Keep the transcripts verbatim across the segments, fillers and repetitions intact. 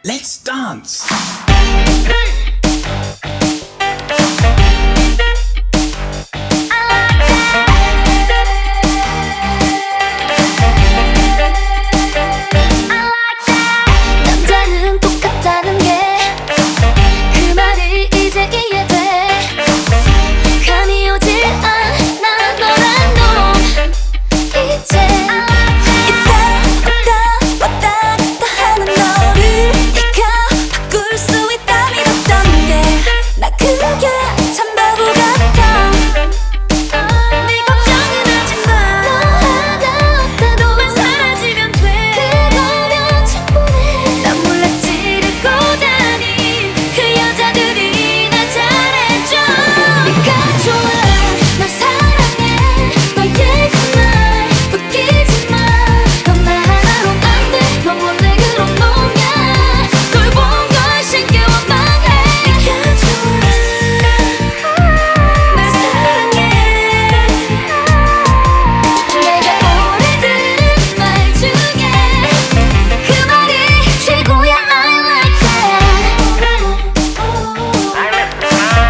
Let's dance. 남자는 똑같다는 게 그 말이 이제 이해돼. 감이 오질 않아 너란 놈 이제 있다 없다 왔다 갔다 하는 너를 네가 바꿀 수 있다 믿었던 게 나 그게 참 바보 같아. 네 걱정은 하지마. 너 하나 없다 너만 사라지면 돼. 그거면 충분해. 난 몰랐지를 고다니 그 여자들이 나 잘해줘. 네가 좋아 널 사랑해 너의 그 말 웃기지 마. 넌 나 하나로 안돼 넌 원래 그런 놈이야. 꼴 본 걸 쉽게 원망해. 네가 좋아 널 사랑해. 내가 오래 들은 말 중에 그 말이 최고야. I like that. I like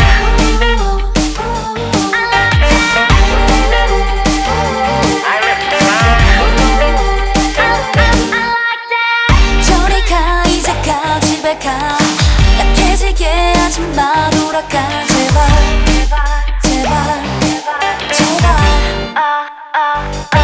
that. 저리 가 이제 가 집에 가. 약해지게 하지 마. 돌아가 제발 제발 제발 제발.